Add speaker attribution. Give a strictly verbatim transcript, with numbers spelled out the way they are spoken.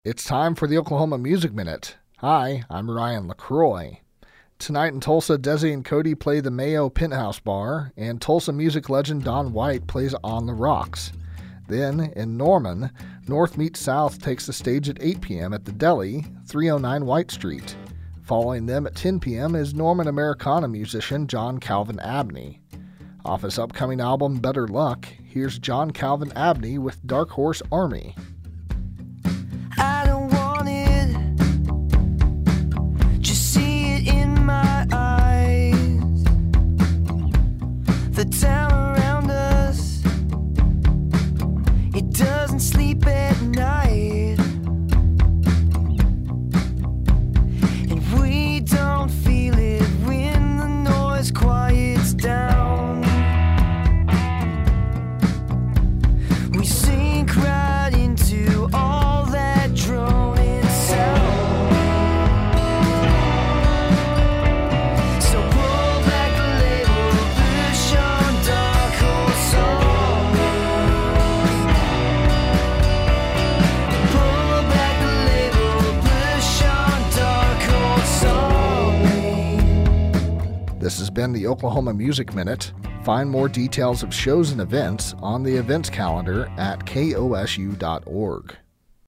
Speaker 1: It's time for the Oklahoma Music Minute. Hi, I'm Ryan LaCroix. Tonight in Tulsa, Desi and Cody play the Mayo Penthouse Bar, and Tulsa music legend Don White plays On the Rocks. Then, in Norman, North Meets South takes the stage at eight p.m. at the Deli, three oh nine White Street. Following them at ten p.m. is Norman Americana musician John Calvin Abney. Off his upcoming album Better Luck, here's John Calvin Abney with Dark Horse Army.
Speaker 2: I don't want it, just see it in my eyes. The town around us, it doesn't sleep at night, and we don't feel it when the noise quiets down. We sink right into all that droning sound. So pull back the label, push on Dark Horse Army. Pull back the label, push on Dark Horse Army.
Speaker 1: This has been the Oklahoma Music Minute. Find more details of shows and events on the events calendar at K O S U dot org.